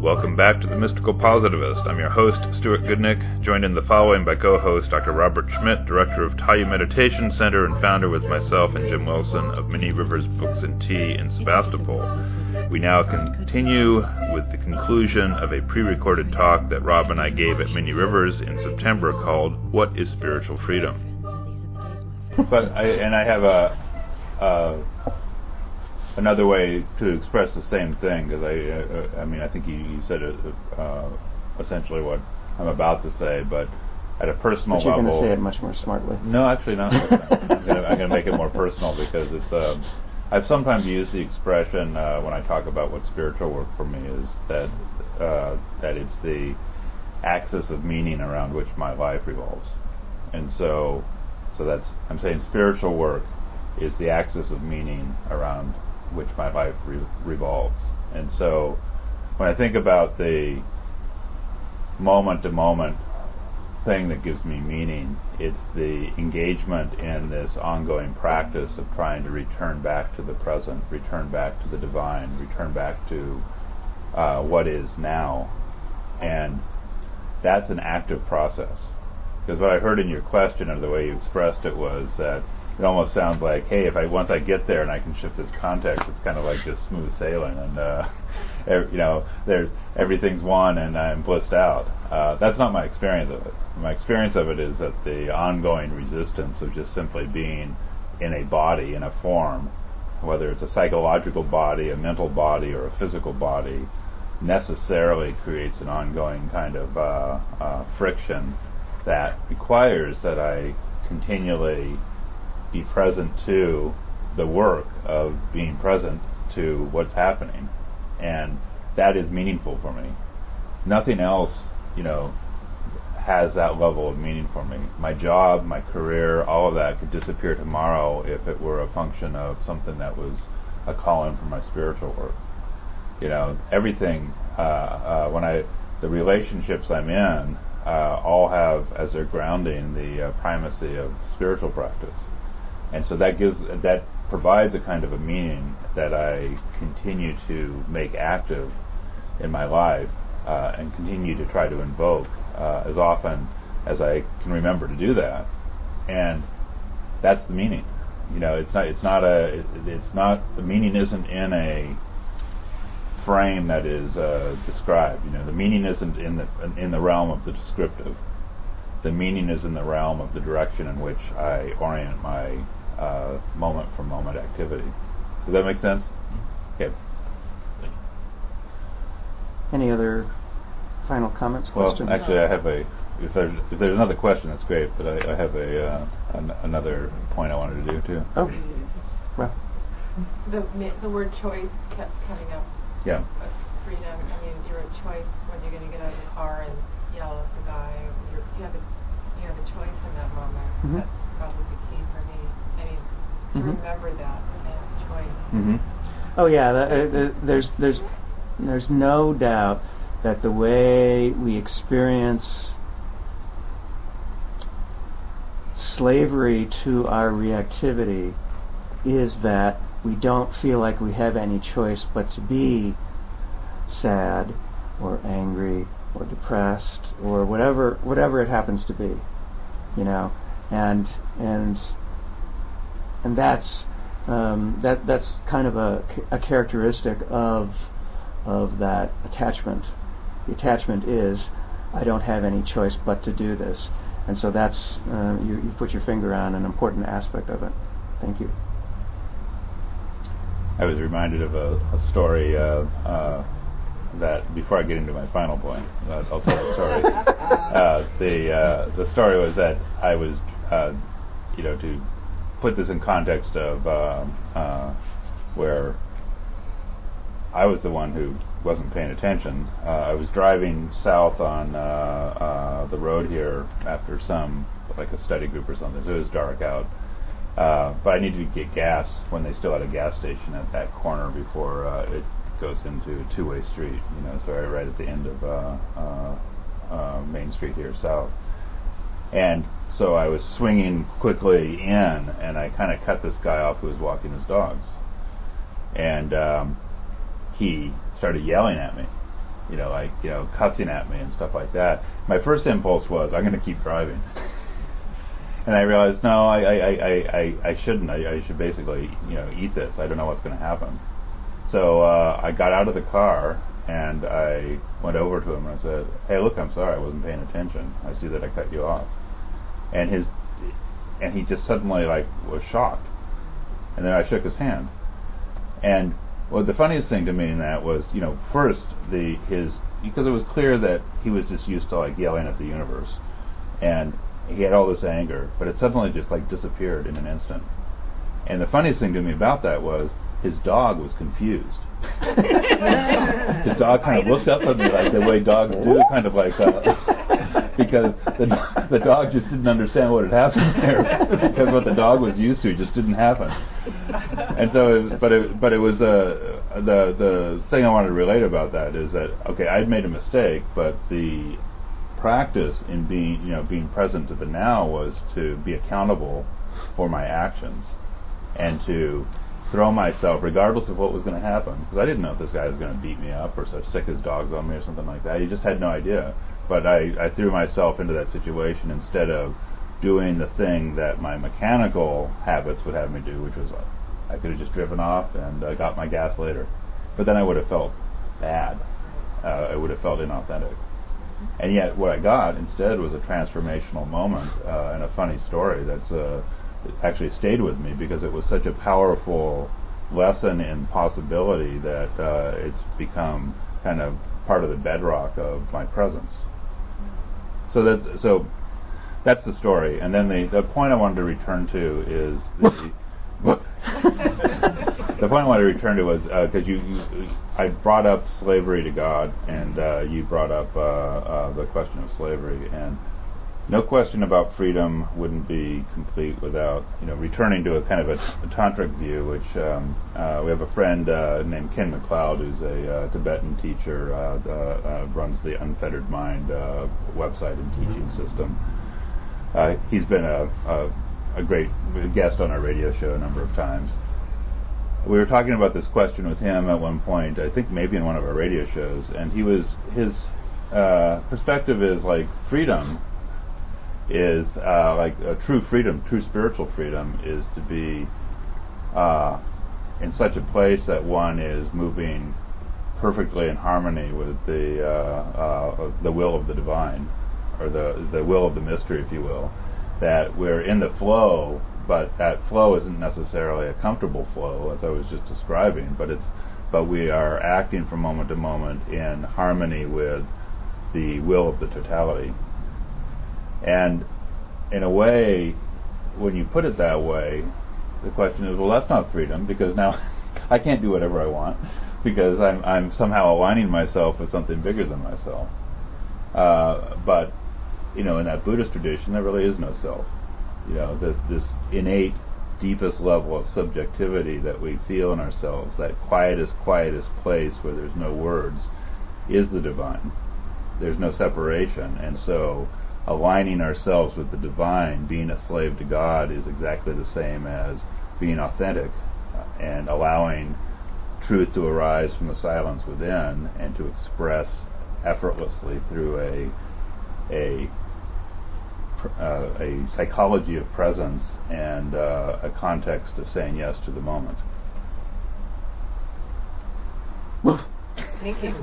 Welcome back to The Mystical Positivist. I'm your host, Stuart Goodnick, joined in the following by co-host Dr. Robert Schmidt, director of Tayu Meditation Center and founder with myself and Jim Wilson of Many Rivers Books and Tea in Sebastopol. We now continue with the conclusion of a pre-recorded talk that Rob and I gave at Many Rivers in September called What is Spiritual Freedom? I have another way to express the same thing, because I think you said essentially what I'm about to say, but at a personal level. But you're going to say it much more smartly. No, actually not. I'm going to make it more personal, because it's. I've sometimes used the expression when I talk about what spiritual work for me is that it's the axis of meaning around which my life revolves, and so that's I'm saying spiritual work is the axis of meaning around which my life revolves. And so when I think about the moment-to-moment thing that gives me meaning, it's the engagement in this ongoing practice of trying to return back to the present, return back to the divine, return back to what is now. And that's an active process. Because what I heard in your question, or the way you expressed it, was that it almost sounds like, hey, once I get there and I can shift this context, it's kind of like just smooth sailing, and there's everything's won and I'm blissed out. That's not my experience of it. My experience of it is that the ongoing resistance of just simply being in a body, in a form, whether it's a psychological body, a mental body, or a physical body, necessarily creates an ongoing kind of friction that requires that I continually be present to the work of being present to what's happening, and that is meaningful for me. Nothing else, has that level of meaning for me. My job, my career, all of that could disappear tomorrow if it were a function of something that was a calling for my spiritual work. Everything. The relationships I'm in all have as their grounding the primacy of spiritual practice. And so that provides a kind of a meaning that I continue to make active in my life and continue to try to invoke as often as I can remember to do that. And that's the meaning. The meaning isn't in a frame that is described. The meaning isn't in the realm of the descriptive. The meaning is in the realm of the direction in which I orient my moment-for-moment activity. Does that make sense? Okay. Any other final comments, questions? Well, actually, I have if there's another question, that's great, but I have another point I wanted to do, too. Oh. Well. The word choice kept coming up. Yeah. Freedom. I mean, you're a choice when you're going to get out of the car and yell at the guy. You have a choice in that moment. Mm-hmm. That's probably the key for me. I mean, to remember that and choice. Mm-hmm. Oh yeah, there's no doubt that the way we experience slavery to our reactivity is that we don't feel like we have any choice but to be sad or angry or depressed or whatever it happens to be, and that's that's kind of a characteristic of that attachment. The attachment is, I don't have any choice but to do this, and so that's you put your finger on an important aspect of it. Thank you. I was reminded of a story that, before I get into my final point, I'll tell the story. The story was that I was, to put this in context of where I was the one who wasn't paying attention. I was driving south on the road here after a study group or something, so it was dark out. But I needed to get gas when they still had a gas station at that corner before it goes into a two-way street, so right at the end of Main Street here south. And so I was swinging quickly in, and I kind of cut this guy off who was walking his dogs. And he started yelling at me. cussing at me and stuff like that, my first impulse was, I'm going to keep driving. And I realized, no, I shouldn't. I should basically, eat this. I don't know what's going to happen. So I got out of the car and I went over to him and I said, "Hey, look, I'm sorry, I wasn't paying attention. I see that I cut you off." And he just suddenly was shocked. And then I shook his hand. And the funniest thing to me in that was, first because it was clear that he was just used to yelling at the universe, and he had all this anger, but it suddenly just disappeared in an instant. And the funniest thing to me about that was his dog was confused. His dog kind of looked up at me the way dogs do, kind of because the dog just didn't understand what had happened there, because what the dog was used to just didn't happen. And so, it was the thing I wanted to relate about that is that, okay, I'd made a mistake, but the practice in being present to the now was to be accountable for my actions and to throw myself, regardless of what was going to happen, because I didn't know if this guy was going to beat me up or sick his dogs on me or something like that. He just had no idea. But I threw myself into that situation instead of doing the thing that my mechanical habits would have me do, which was I could have just driven off and got my gas later. But then I would have felt bad. I would have felt inauthentic. And yet what I got instead was a transformational moment and a funny story that's actually stayed with me, because it was such a powerful lesson in possibility that it's become kind of part of the bedrock of my presence. So that's the story. And then the point I wanted to return to is the point I wanted to return to was because I brought up slavery to God, and you brought up the question of slavery, and no question about freedom wouldn't be complete without returning to a kind of a tantric view, which we have a friend named Ken McLeod, who's a Tibetan teacher, runs the Unfettered Mind website and teaching system. He's been a great guest on our radio show a number of times. We were talking about this question with him at one point, I think maybe in one of our radio shows, and his perspective is freedom is a true freedom, true spiritual freedom is to be in such a place that one is moving perfectly in harmony with the will of the divine, or the will of the mystery, if you will, that we're in the flow, but that flow isn't necessarily a comfortable flow, as I was just describing, but we are acting from moment to moment in harmony with the will of the totality. And in a way, when you put it that way, the question is, well, that's not freedom, because now I can't do whatever I want, because I'm somehow aligning myself with something bigger than myself. But in that Buddhist tradition, there really is no self. This innate, deepest level of subjectivity that we feel in ourselves, that quietest place where there's no words, is the divine. There's no separation, and so aligning ourselves with the divine, being a slave to God, is exactly the same as being authentic and allowing truth to arise from the silence within and to express effortlessly through a psychology of presence and a context of saying yes to the moment. Thank you.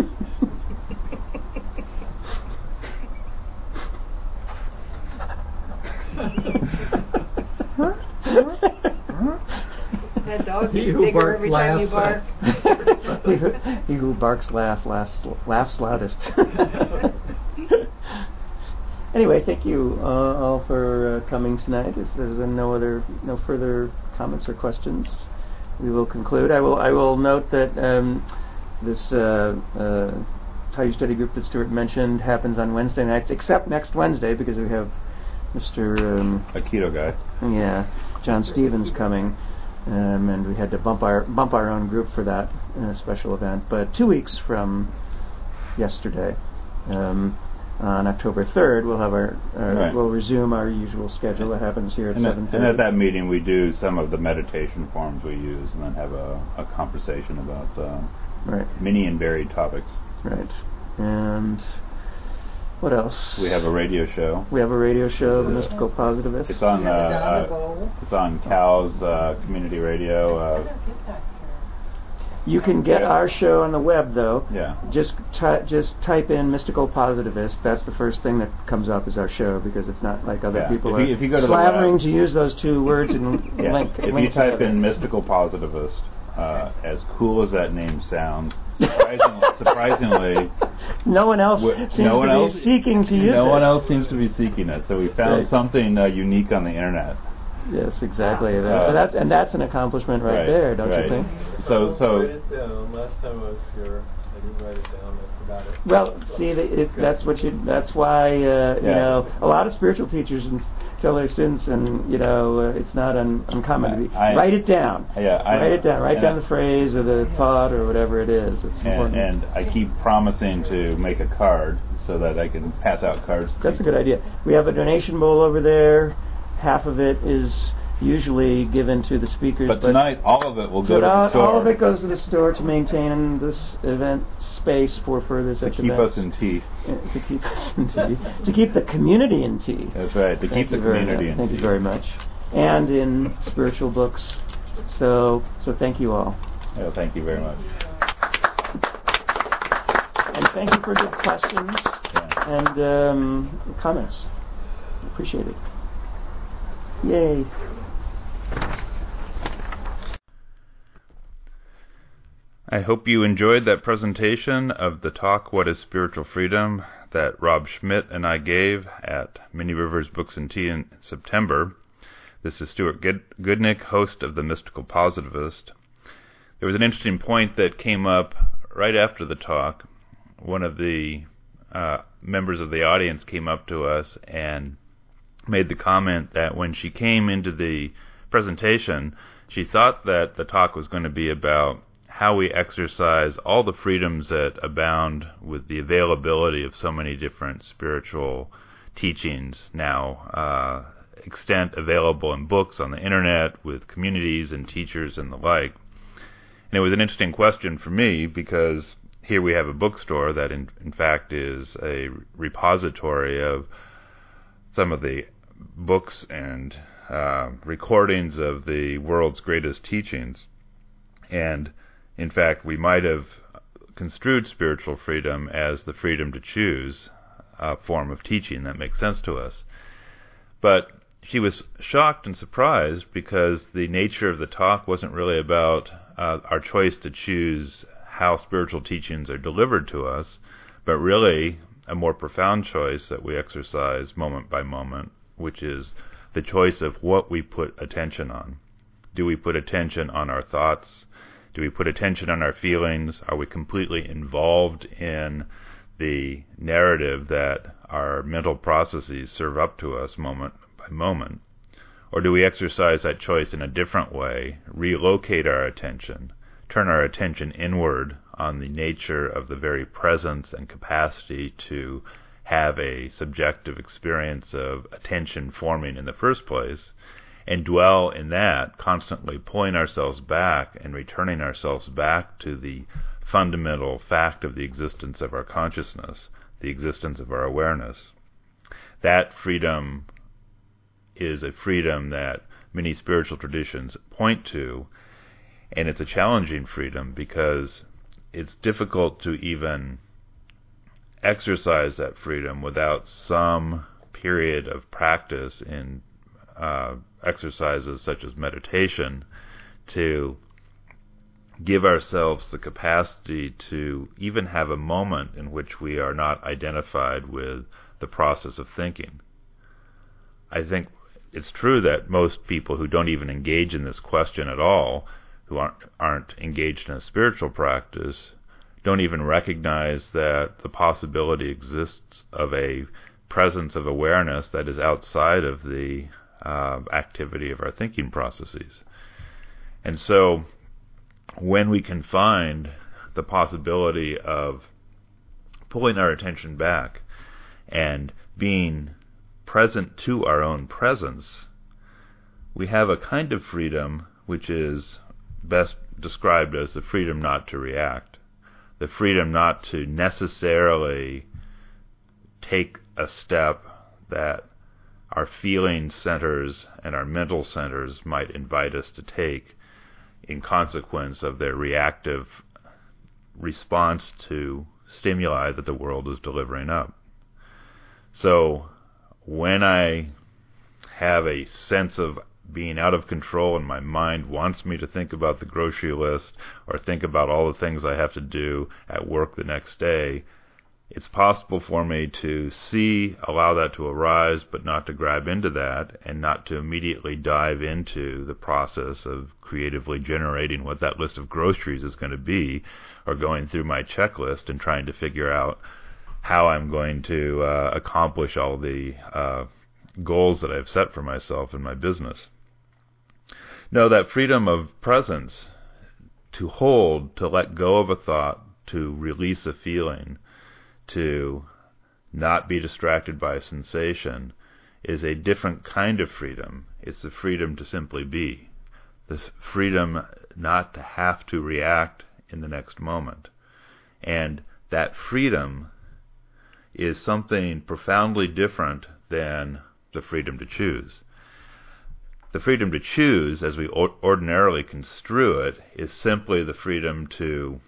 That dog gets bigger every time you bark. He who barks laughs loudest. Anyway, thank you all for coming tonight. If there's no further comments or questions, we will conclude. I will note that this How You Study group that Stuart mentioned happens on Wednesday nights, except next Wednesday, because we have Mr. a keto guy. Yeah, John Stevens coming, and we had to bump our own group for that special event. But 2 weeks from yesterday, on October 3rd, we'll have we'll resume our usual schedule. That happens here at 7:30. And at that meeting, we do some of the meditation forms we use, and then have a conversation about many and varied topics. Right. And what else? We have a radio show. We have a radio show, The Mystical Positivist. It's on Cal's community radio. I don't get that here. You can get our show on the web, though. Yeah. Just type in Mystical Positivist. That's the first thing that comes up is our show, because it's not like other people if you go to slavering the web, to use those two words and link. If you type in Mystical Positivist, as cool as that name sounds, surprisingly, no one else seems to be seeking to use it. No one else seems to be seeking it. So we found something unique on the internet. Yes, exactly. That's an accomplishment right there, don't you think? So last time I was here, I didn't write it down. I forgot it. Well, see, that's why you know, a lot of spiritual teachers tell their students, and it's not uncommon to write it down. Write it down. Write down the phrase or the thought or whatever it is. It's important. And I keep promising to make a card so that I can pass out cards. That's a good idea. We have a donation bowl over there. Half of it is usually given to the speakers. But tonight, all of it will go to the store. All of it goes to the store to maintain this event space for further such events. To keep us in tea. To keep us in tea. To keep the community in tea. That's right, to keep the community in tea. Thank you very much. And in spiritual books. So thank you all. Yeah, thank you very much. And thank you for good questions and comments. Appreciate it. Yay. I hope you enjoyed that presentation of the talk, What is Spiritual Freedom, that Rob Schmidt and I gave at Mini Rivers Books and Tea in September. This is Stuart Goodnick, host of The Mystical Positivist. There was an interesting point that came up right after the talk. One of the members of the audience came up to us and made the comment that when she came into the presentation, she thought that the talk was going to be about how we exercise all the freedoms that abound with the availability of so many different spiritual teachings now, extent available in books on the internet with communities and teachers and the like. And it was an interesting question for me because here we have a bookstore that in fact is a repository of some of the books and recordings of the world's greatest teachings. And in fact, we might have construed spiritual freedom as the freedom to choose a form of teaching that makes sense to us. But she was shocked and surprised because the nature of the talk wasn't really about our choice to choose how spiritual teachings are delivered to us, but really a more profound choice that we exercise moment by moment, which is the choice of what we put attention on. Do we put attention on our thoughts? Do we put attention on our feelings? Are we completely involved in the narrative that our mental processes serve up to us moment by moment? Or do we exercise that choice in a different way, relocate our attention, turn our attention inward on the nature of the very presence and capacity to have a subjective experience of attention forming in the first place, and dwell in that, constantly pulling ourselves back and returning ourselves back to the fundamental fact of the existence of our consciousness, the existence of our awareness. That freedom is a freedom that many spiritual traditions point to, and it's a challenging freedom because it's difficult to even exercise that freedom without some period of practice in exercises such as meditation to give ourselves the capacity to even have a moment in which we are not identified with the process of thinking. I think it's true that most people who don't even engage in this question at all, who aren't engaged in a spiritual practice, don't even recognize that the possibility exists of a presence of awareness that is outside of the activity of our thinking processes. And so when we can find the possibility of pulling our attention back and being present to our own presence, we have a kind of freedom which is best described as the freedom not to react, the freedom not to necessarily take a step that our feeling centers and our mental centers might invite us to take in consequence of their reactive response to stimuli that the world is delivering up. So when I have a sense of being out of control and my mind wants me to think about the grocery list or think about all the things I have to do at work the next day, it's possible for me to allow that to arise, but not to grab into that and not to immediately dive into the process of creatively generating what that list of groceries is going to be, or going through my checklist and trying to figure out how I'm going to accomplish all the goals that I've set for myself in my business. No, that freedom of presence, to hold, to let go of a thought, to release a feeling, to not be distracted by a sensation, is a different kind of freedom. It's the freedom to simply be. This freedom not to have to react in the next moment. And that freedom is something profoundly different than the freedom to choose. The freedom to choose, as we ordinarily construe it, is simply the freedom to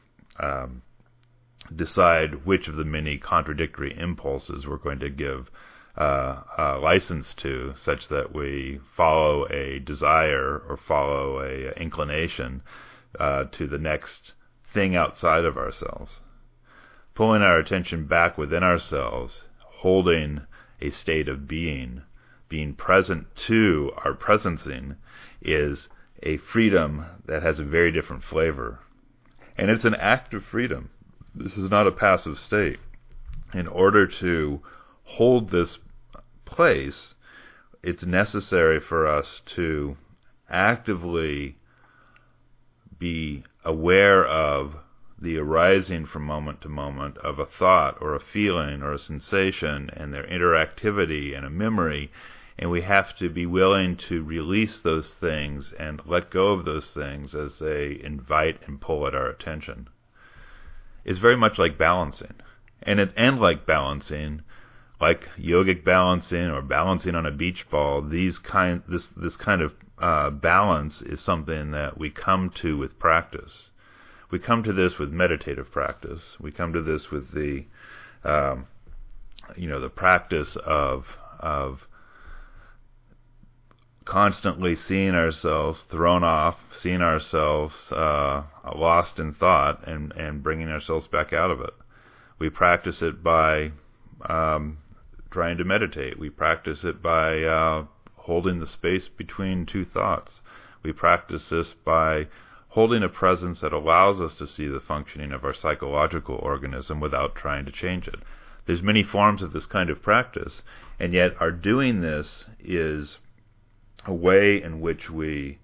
decide which of the many contradictory impulses we're going to give license to, such that we follow a desire or follow a inclination to the next thing outside of ourselves. Pulling our attention back within ourselves, holding a state of being present to our presencing, is a freedom that has a very different flavor. And it's an active freedom. This is not a passive state. In order to hold this place, it's necessary for us to actively be aware of the arising from moment to moment of a thought or a feeling or a sensation and their interactivity and a memory, and we have to be willing to release those things and let go of those things as they invite and pull at our attention. It's very much like balancing. And like balancing, like yogic balancing or balancing on a beach ball, this kind of balance is something that we come to with practice. We come to this with meditative practice. We come to this with the practice of constantly seeing ourselves thrown off, seeing ourselves lost in thought, and bringing ourselves back out of it. We practice it by trying to meditate. We practice it by holding the space between two thoughts. We practice this by holding a presence that allows us to see the functioning of our psychological organism without trying to change it. There's many forms of this kind of practice, and yet our doing this is a way in which we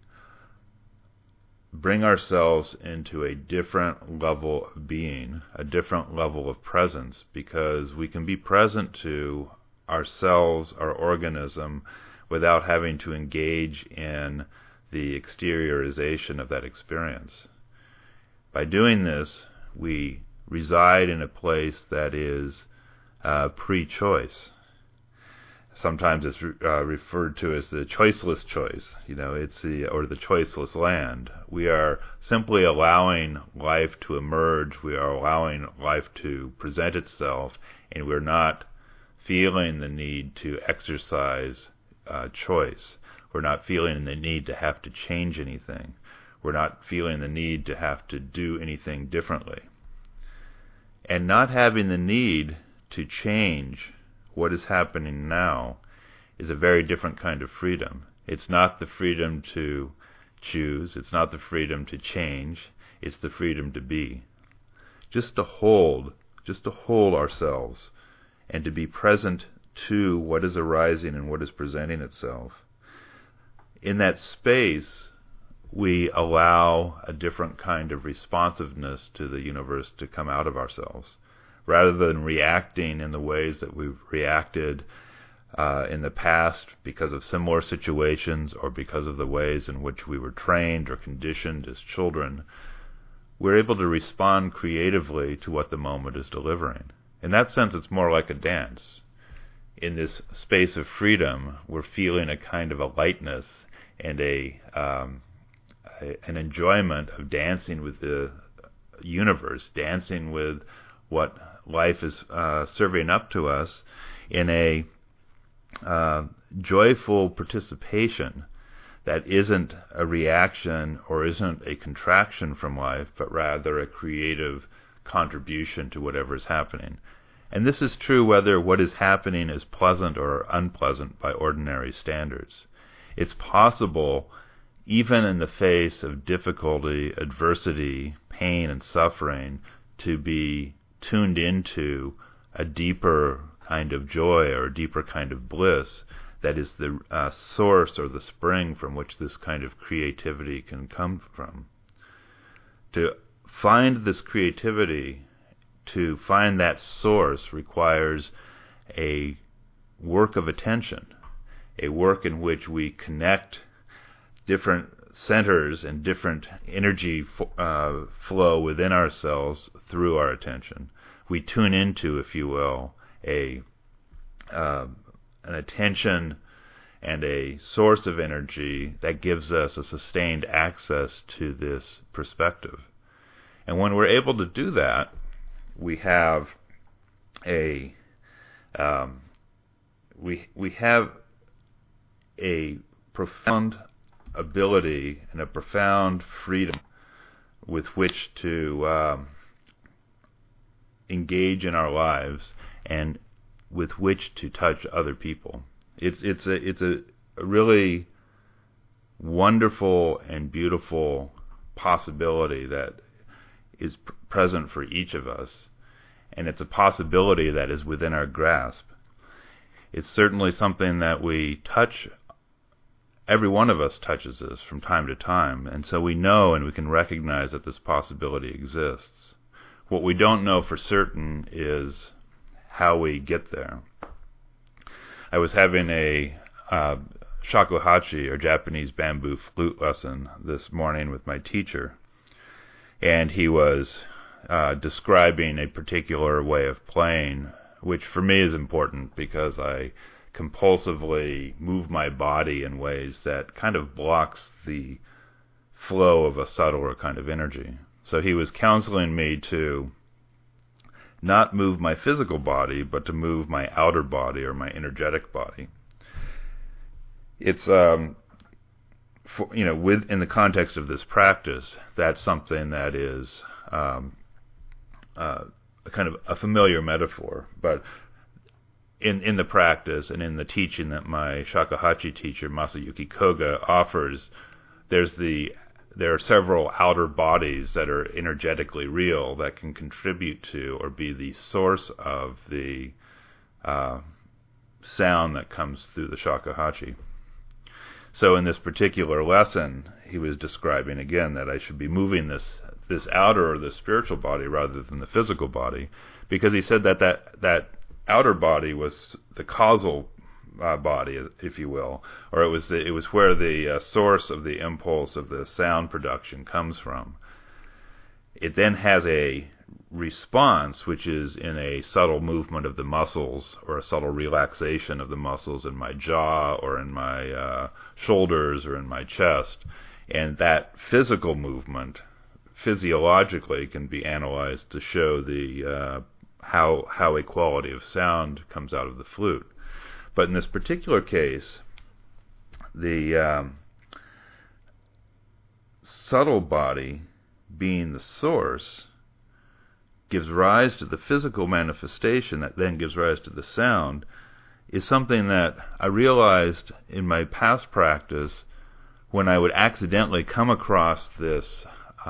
bring ourselves into a different level of being, a different level of presence, because we can be present to ourselves, our organism, without having to engage in the exteriorization of that experience. By doing this, we reside in a place that is pre-choice. Sometimes it's referred to as the choiceless choice. It's the choiceless land. We are simply allowing life to emerge. We are allowing life to present itself, and we're not feeling the need to exercise choice. We're not feeling the need to have to change anything. We're not feeling the need to have to do anything differently. And not having the need to change what is happening now is a very different kind of freedom. It's not the freedom to choose. It's not the freedom to change. It's the freedom to be. Just to hold ourselves and to be present to what is arising and what is presenting itself. In that space, we allow a different kind of responsiveness to the universe to come out of ourselves. Rather than reacting in the ways that we've reacted in the past because of similar situations or because of the ways in which we were trained or conditioned as children, we're able to respond creatively to what the moment is delivering. In that sense, it's more like a dance. In this space of freedom, we're feeling a kind of a lightness and an enjoyment of dancing with the universe, dancing with what life is serving up to us in a joyful participation that isn't a reaction or isn't a contraction from life, but rather a creative contribution to whatever is happening. And this is true whether what is happening is pleasant or unpleasant by ordinary standards. It's possible, even in the face of difficulty, adversity, pain, and suffering, to be tuned into a deeper kind of joy or a deeper kind of bliss that is the source or the spring from which this kind of creativity can come from. To find this creativity, to find that source, requires a work of attention, a work in which we connect different centers and different energy flow within ourselves through our attention. We tune into, if you will, an attention and a source of energy that gives us a sustained access to this perspective. And when we're able to do that, we have a profound ability and a profound freedom with which to engage in our lives and with which to touch other people. It's a really wonderful and beautiful possibility that is present for each of us, and it's a possibility that is within our grasp. It's certainly something that we touch. Every one of us touches this from time to time, and so we know and we can recognize that this possibility exists. What we don't know for certain is how we get there. I was having a shakuhachi, or Japanese bamboo flute lesson, this morning with my teacher, and he was describing a particular way of playing, which for me is important because I compulsively move my body in ways that kind of blocks the flow of a subtler kind of energy. So he was counseling me to not move my physical body, but to move my outer body or my energetic body. It's in the context of this practice, that's something that is a kind of a familiar metaphor. But in the practice and in the teaching that my shakuhachi teacher Masayuki Koga offers, there are several outer bodies that are energetically real that can contribute to or be the source of the sound that comes through the shakuhachi. So in this particular lesson, he was describing again that I should be moving this outer or the spiritual body rather than the physical body, because he said that outer body was the causal body, if you will, or it was where the source of the impulse of the sound production comes from. It then has a response, which is in a subtle movement of the muscles or a subtle relaxation of the muscles in my jaw or in my shoulders or in my chest. And that physical movement, physiologically, can be analyzed to show the how a quality of sound comes out of the flute. But in this particular case, the subtle body, being the source, gives rise to the physical manifestation that then gives rise to the sound, is something that I realized in my past practice when I would accidentally come across this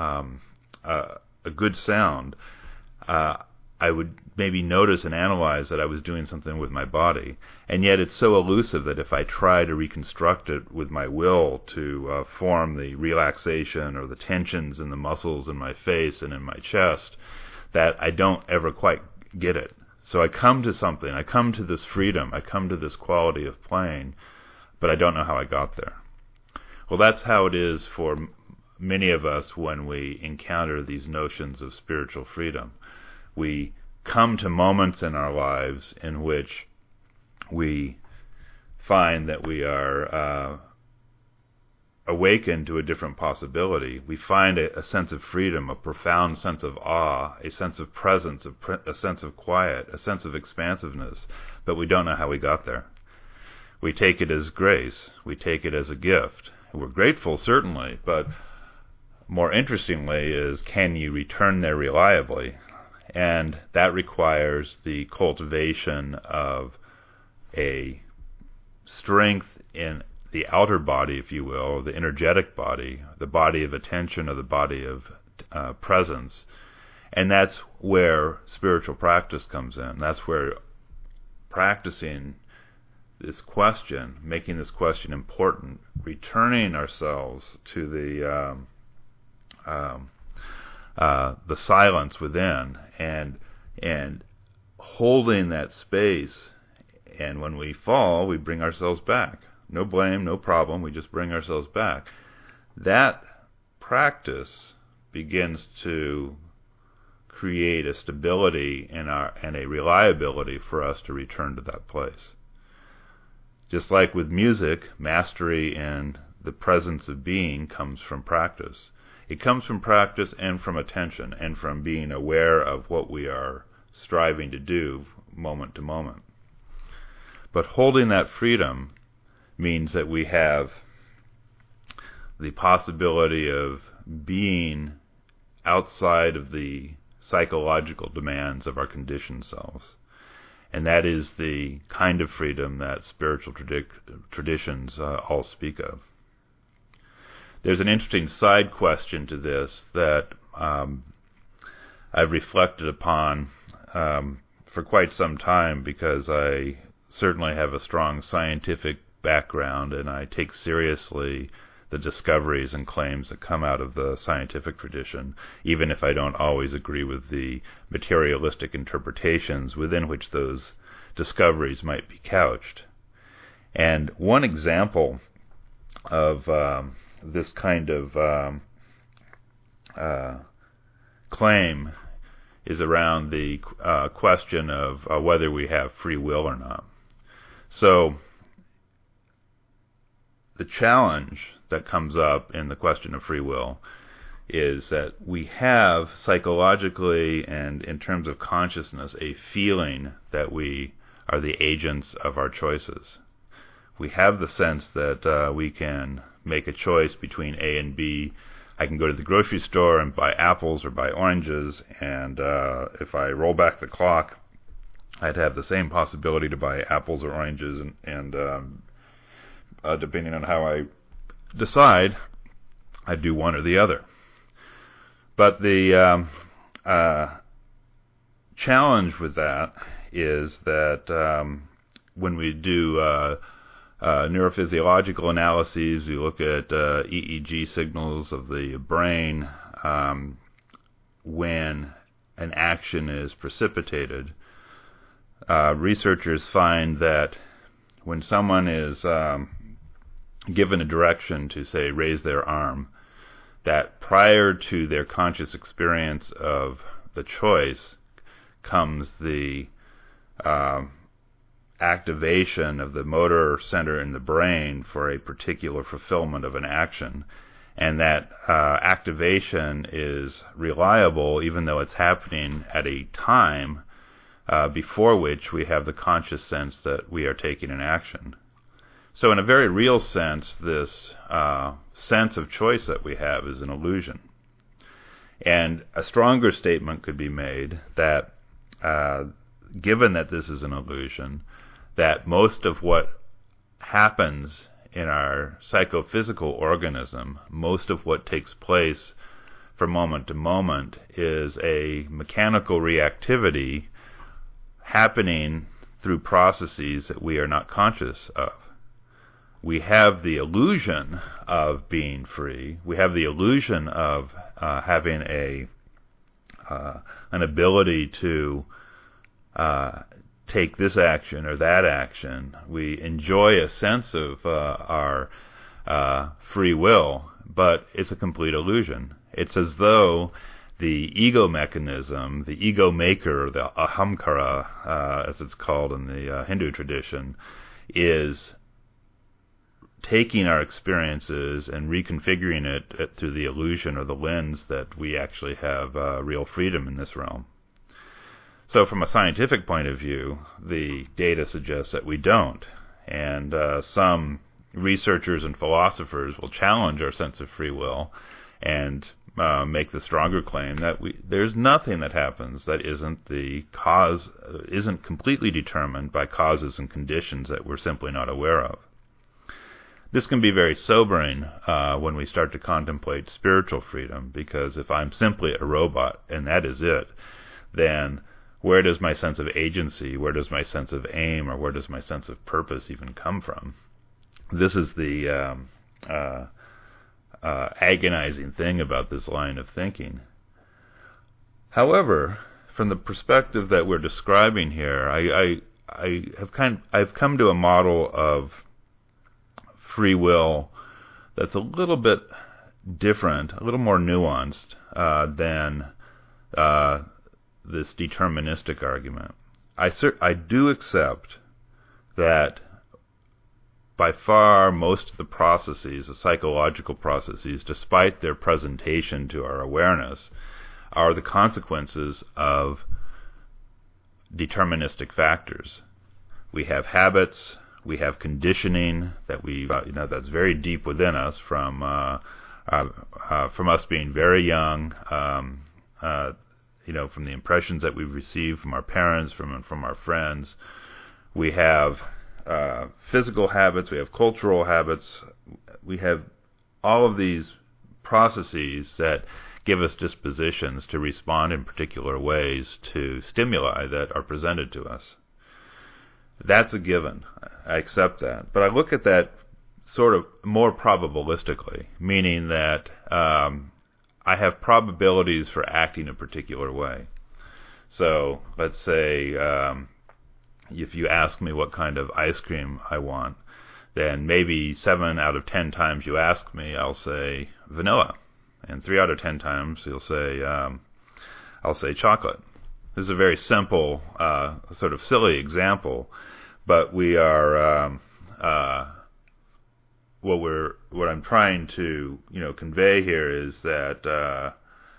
a good sound. I would maybe notice and analyze that I was doing something with my body, and yet it's so elusive that if I try to reconstruct it with my will to form the relaxation or the tensions in the muscles in my face and in my chest, that I don't ever quite get it. So I come to something, I come to this freedom, I come to this quality of playing, but I don't know how I got there. Well, that's how it is for many of us, when we encounter these notions of spiritual freedom, we come to moments in our lives in which we find that we are awakened to a different possibility. We find a sense of freedom, a profound sense of awe, a sense of presence, a sense of quiet, a sense of expansiveness, but we don't know how we got there. We take it as grace. We take it as a gift. We're grateful, certainly, but more interestingly is, can you return there reliably? And that requires the cultivation of a strength in the outer body, if you will, the energetic body, the body of attention or the body of presence. And that's where spiritual practice comes in. That's where practicing this question, making this question important, returning ourselves to the silence within, and holding that space. And when we fall, we bring ourselves back. No blame, no problem. We just bring ourselves back. That practice begins to create a stability and a reliability for us to return to that place. Just like with music, mastery and the presence of being comes from practice. It comes from practice and from attention and from being aware of what we are striving to do moment to moment. But holding that freedom means that we have the possibility of being outside of the psychological demands of our conditioned selves. And that is the kind of freedom that spiritual traditions all speak of. There's an interesting side question to this that I've reflected upon for quite some time, because I certainly have a strong scientific background and I take seriously the discoveries and claims that come out of the scientific tradition, even if I don't always agree with the materialistic interpretations within which those discoveries might be couched. And one example of this kind of claim is around the question of whether we have free will or not. So the challenge that comes up in the question of free will is that we have psychologically and in terms of consciousness a feeling that we are the agents of our choices. We have the sense that we can make a choice between A and B. I can go to the grocery store and buy apples or buy oranges, and if I roll back the clock, I'd have the same possibility to buy apples or oranges, and depending on how I decide, I do one or the other. But the challenge with that is that when we do neurophysiological analyses, we look at EEG signals of the brain when an action is precipitated. Researchers find that when someone is given a direction to, say, raise their arm, that prior to their conscious experience of the choice comes the activation of the motor center in the brain for a particular fulfillment of an action. And that activation is reliable even though it's happening at a time before which we have the conscious sense that we are taking an action. So in a very real sense, this sense of choice that we have is an illusion. And a stronger statement could be made that given that this is an illusion, that most of what happens in our psychophysical organism, most of what takes place from moment to moment, is a mechanical reactivity happening through processes that we are not conscious of. We have the illusion of being free. We have the illusion of having an ability to take this action or that action. We enjoy a sense of our free will, but it's a complete illusion. It's as though the ego mechanism, the ego maker, the ahamkara, as it's called in the Hindu tradition, is taking our experiences and reconfiguring it through the illusion or the lens that we actually have real freedom in this realm. So from a scientific point of view, the data suggests that we don't. And some researchers and philosophers will challenge our sense of free will and make the stronger claim that there's nothing that happens that isn't completely determined by causes and conditions that we're simply not aware of. This can be very sobering when we start to contemplate spiritual freedom, because if I'm simply a robot and that is it, then where does my sense of agency, where does my sense of aim, or where does my sense of purpose even come from? This is the agonizing thing about this line of thinking. However, from the perspective that we're describing here, I've come to a model of free will that's a little bit different, a little more nuanced than this deterministic argument. I do accept that by far most of the processes, the psychological processes, despite their presentation to our awareness, are the consequences of deterministic factors. We have habits, we have conditioning that that's very deep within us from us being very young, from the impressions that we've received from our parents, from our friends. We have physical habits, we have cultural habits, we have all of these processes that give us dispositions to respond in particular ways to stimuli that are presented to us. That's a given. I accept that. But I look at that sort of more probabilistically, meaning that I have probabilities for acting a particular way. So let's say if you ask me what kind of ice cream I want, then maybe 7 out of 10 times you ask me, I'll say vanilla. And 3 out of 10 times you'll say, I'll say chocolate. This is a very simple, sort of silly example, but we are what I'm trying to convey here is that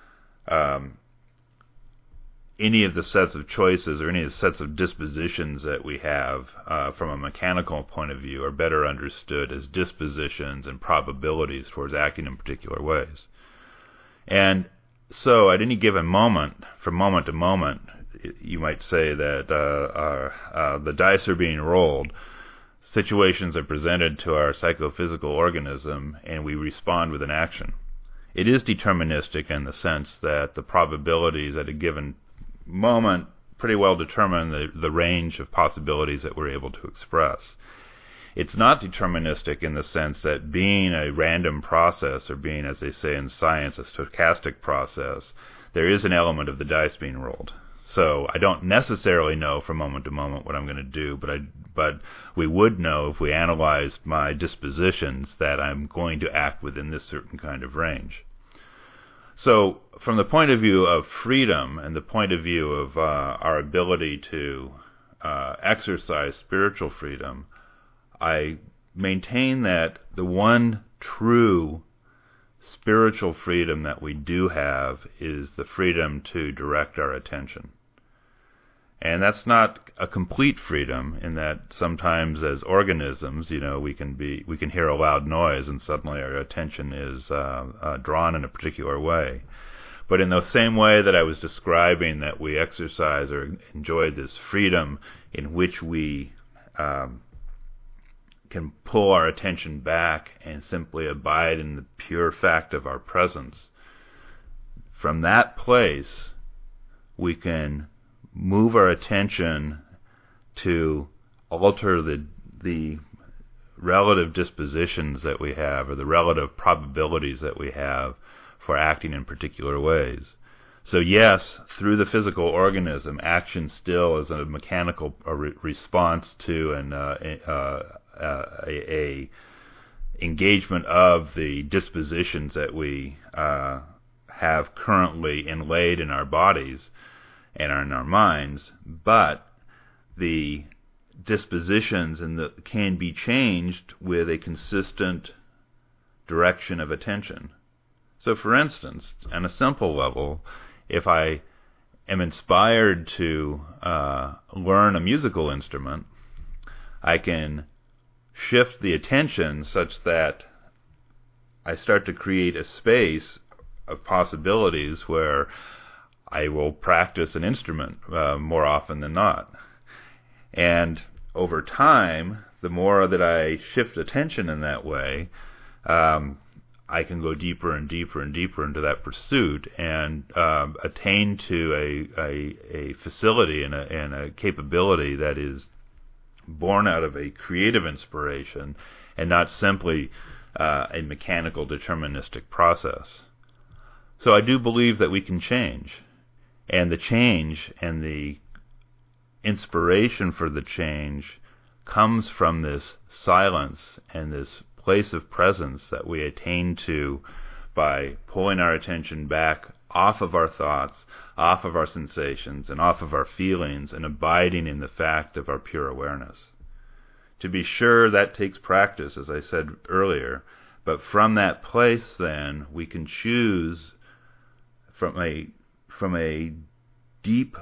any of the sets of choices or any of the sets of dispositions that we have from a mechanical point of view are better understood as dispositions and probabilities towards acting in particular ways. And so at any given moment, from moment to moment, you might say that the dice are being rolled, situations are presented to our psychophysical organism, and we respond with an action. It is deterministic in the sense that the probabilities at a given moment pretty well determine the range of possibilities that we're able to express. It's not deterministic in the sense that being a random process, or being, as they say in science, a stochastic process, there is an element of the dice being rolled. So I don't necessarily know from moment to moment what I'm going to do, but we would know if we analyzed my dispositions that I'm going to act within this certain kind of range. So from the point of view of freedom and the point of view of our ability to exercise spiritual freedom, I maintain that the one true spiritual freedom that we do have is the freedom to direct our attention. And that's not a complete freedom, in that sometimes as organisms, we can hear a loud noise and suddenly our attention is drawn in a particular way. But in the same way that I was describing that we exercise or enjoy this freedom in which we can pull our attention back and simply abide in the pure fact of our presence, from that place we can move our attention to alter the relative dispositions that we have, or the relative probabilities that we have for acting in particular ways. So yes, through the physical organism, action still is a mechanical response to engagement of the dispositions that we have currently inlaid in our bodies and in our minds, but the dispositions can be changed with a consistent direction of attention. So, for instance, on a simple level, if I am inspired to learn a musical instrument, I can shift the attention such that I start to create a space of possibilities where I will practice an instrument more often than not. And over time, the more that I shift attention in that way, I can go deeper and deeper and deeper into that pursuit and attain to a facility and a capability that is born out of a creative inspiration and not simply a mechanical deterministic process. So I do believe that we can change, and the change and the inspiration for the change comes from this silence and this place of presence that we attain to by pulling our attention back off of our thoughts, off of our sensations, and off of our feelings, and abiding in the fact of our pure awareness. To be sure, that takes practice, as I said earlier, but from that place then we can choose from a deep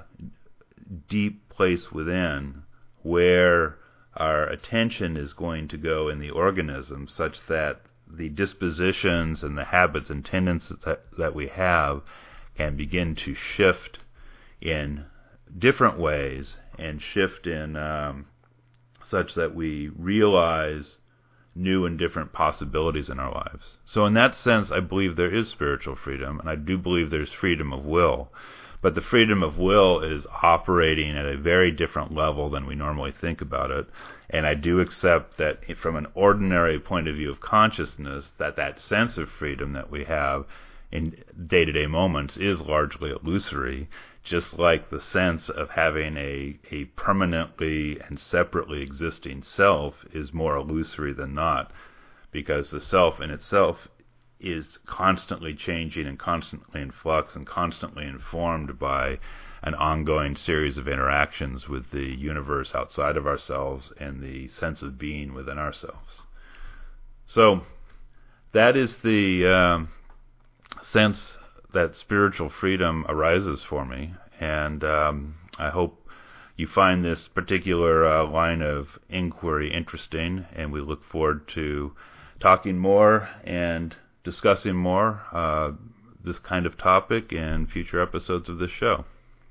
place within where our attention is going to go in the organism, such that the dispositions and the habits and tendencies that we have can begin to shift in different ways and shift in such that we realize new and different possibilities in our lives. So in that sense, I believe there is spiritual freedom, and I do believe there's freedom of will. But the freedom of will is operating at a very different level than we normally think about it. And I do accept that from an ordinary point of view of consciousness, that sense of freedom that we have in day-to-day moments is largely illusory, just like the sense of having a permanently and separately existing self is more illusory than not, because the self in itself is constantly changing and constantly in flux and constantly informed by an ongoing series of interactions with the universe outside of ourselves and the sense of being within ourselves. So that is the sense that spiritual freedom arises for me, and I hope you find this particular line of inquiry interesting, and we look forward to talking more and discussing more this kind of topic in future episodes of this show.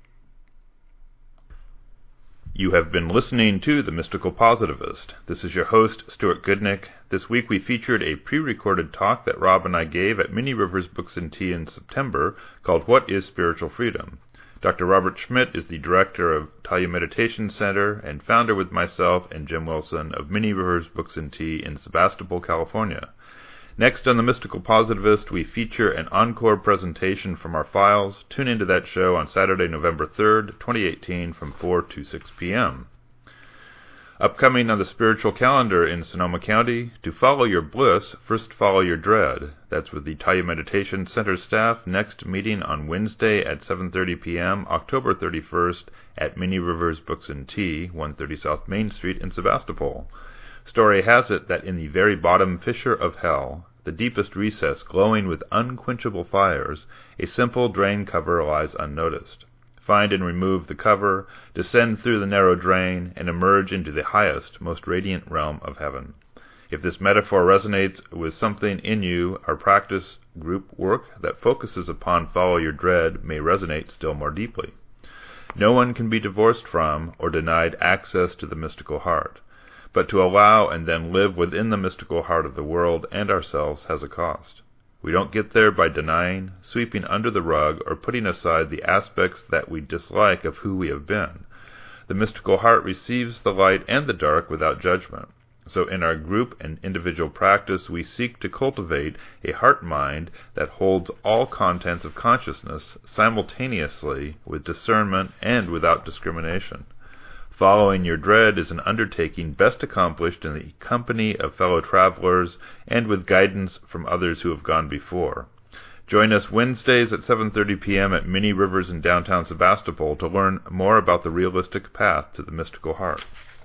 You have been listening to The Mystical Positivist. This is your host, Stuart Goodnick. This week we featured a pre-recorded talk that Rob and I gave at Mini Rivers Books and Tea in September called What is Spiritual Freedom? Dr. Robert Schmidt is the director of Talia Meditation Center and founder with myself and Jim Wilson of Mini Rivers Books and Tea in Sebastopol, California. Next on The Mystical Positivist, we feature an encore presentation from our files. Tune into that show on Saturday, November 3rd, 2018 from 4 to 6 p.m. Upcoming on the spiritual calendar in Sonoma County, to follow your bliss, first follow your dread. That's with the Talia Meditation Center staff, next meeting on Wednesday at 7:30 p.m., October 31st at Mini Rivers Books and Tea, 130 South Main Street in Sebastopol. Story has it that in the very bottom fissure of hell, the deepest recess glowing with unquenchable fires, a simple drain cover lies unnoticed. Find and remove the cover, descend through the narrow drain, and emerge into the highest, most radiant realm of heaven. If this metaphor resonates with something in you, our practice group work that focuses upon Follow Your Dread may resonate still more deeply. No one can be divorced from or denied access to the mystical heart. But to allow and then live within the mystical heart of the world and ourselves has a cost. We don't get there by denying, sweeping under the rug, or putting aside the aspects that we dislike of who we have been. The mystical heart receives the light and the dark without judgment. So in our group and individual practice, we seek to cultivate a heart-mind that holds all contents of consciousness simultaneously with discernment and without discrimination. Following your dread is an undertaking best accomplished in the company of fellow travelers and with guidance from others who have gone before. Join us Wednesdays at 7:30 p.m. at Many Rivers in downtown Sebastopol to learn more about the realistic path to the mystical heart.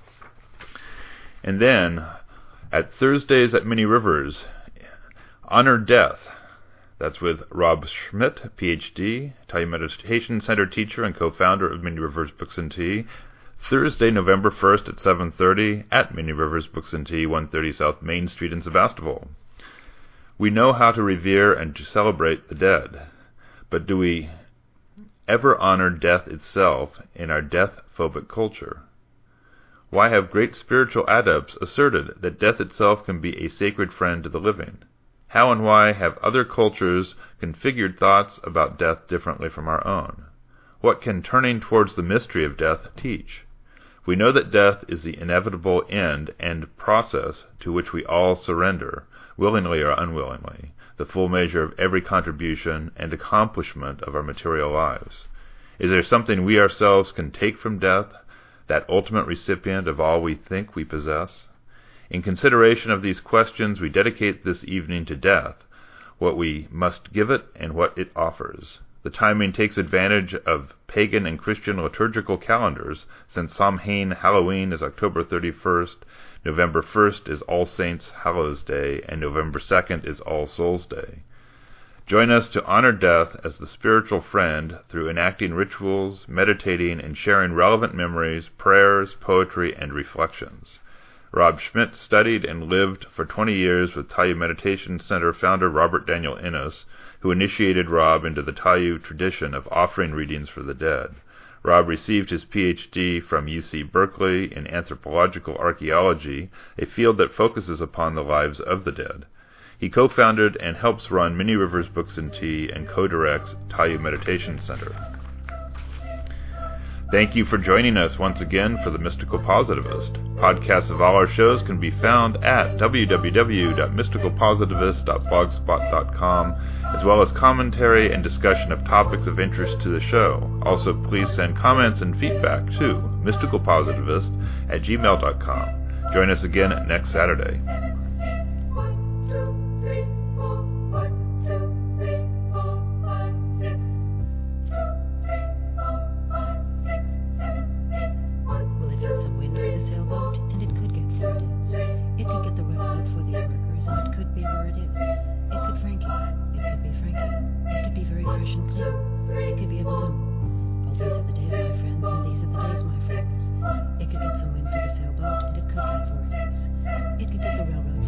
And then, at Thursdays at Many Rivers, Honor Death. That's with Rob Schmidt, Ph.D., Thai Meditation Center teacher and co-founder of Many Rivers Books and Tea. Thursday, November 1st at 7:30 at Many Rivers Books and Tea, 130 South Main Street in Sebastopol. We know how to revere and to celebrate the dead, but do we ever honor death itself in our death-phobic culture? Why have great spiritual adepts asserted that death itself can be a sacred friend to the living? How and why have other cultures configured thoughts about death differently from our own? What can turning towards the mystery of death teach? We know that death is the inevitable end and process to which we all surrender, willingly or unwillingly, the full measure of every contribution and accomplishment of our material lives. Is there something we ourselves can take from death, that ultimate recipient of all we think we possess? In consideration of these questions, we dedicate this evening to death, what we must give it and what it offers. The timing takes advantage of pagan and Christian liturgical calendars, since Samhain Halloween is October 31st, November 1st is All Saints Hallows Day, and November 2nd is All Souls Day. Join us to honor death as the spiritual friend through enacting rituals, meditating, and sharing relevant memories, prayers, poetry, and reflections. Rob Schmidt studied and lived for 20 years with Taiyu Meditation Center founder Robert Daniel Innes, who initiated Rob into the Taiyu tradition of offering readings for the dead. Rob received his Ph.D. from UC Berkeley in anthropological archaeology, a field that focuses upon the lives of the dead. He co-founded and helps run Many Rivers Books and Tea and co-directs Taiyu Meditation Center. Thank you for joining us once again for The Mystical Positivist. Podcasts of all our shows can be found at www.mysticalpositivist.blogspot.com, as well as commentary and discussion of topics of interest to the show. Also, please send comments and feedback to mysticalpositivist@gmail.com. Join us again next Saturday. It could get the railroad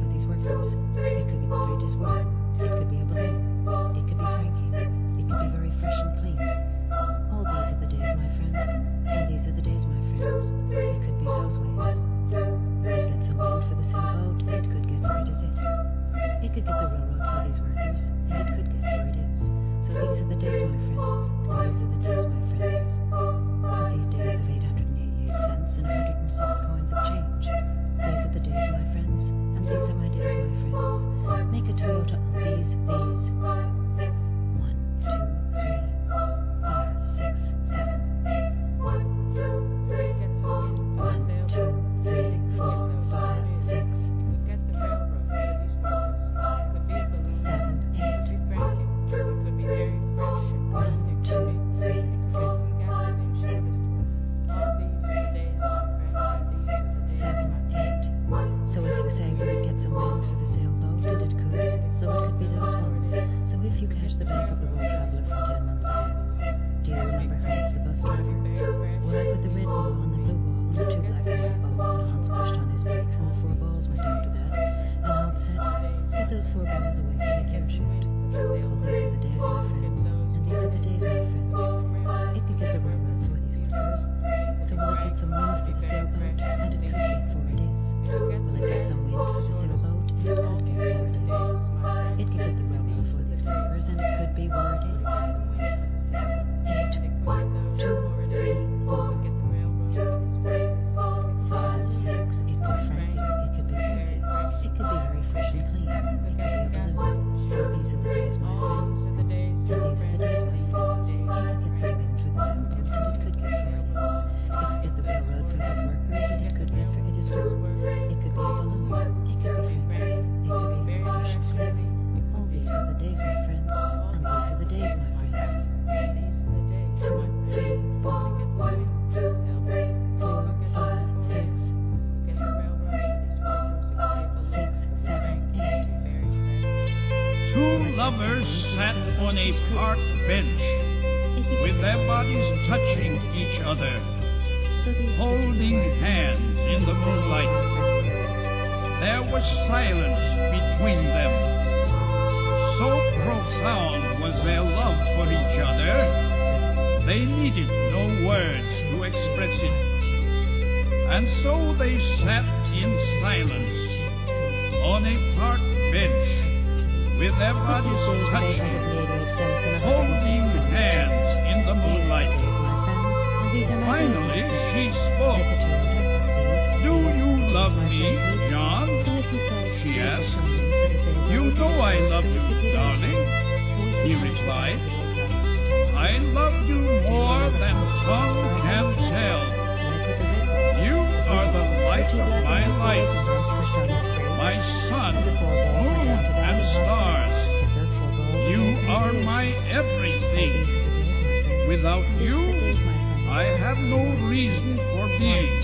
lovers sat on a park bench, with their bodies touching each other, holding hands in the moonlight. There was silence between them. So profound was their love for each other, they needed no words to express it. And so they sat in silence on a park bench, with their bodies touching, holding hands in the moonlight. Finally, she spoke. "Do you love me, John?" she asked. "You know I love you, darling," he replied. "I love you more than tongue can tell. You are the light of my life, my sun, moon, and stars. You are my everything. Without you, I have no reason for being."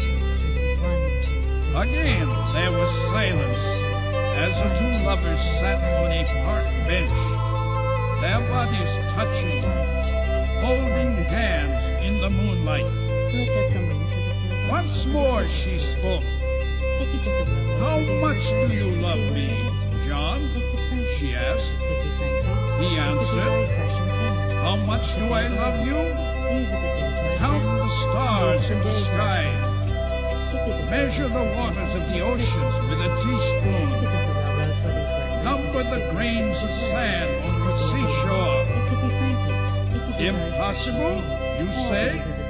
Again there was silence as the two lovers sat on a park bench, their bodies touching, holding hands in the moonlight. Once more she spoke. "How much do you love me, John?" she asked. He answered, "How much do I love you? Count the stars in the sky. Measure the waters of the oceans with a teaspoon. Number the grains of sand on the seashore. Impossible, you say?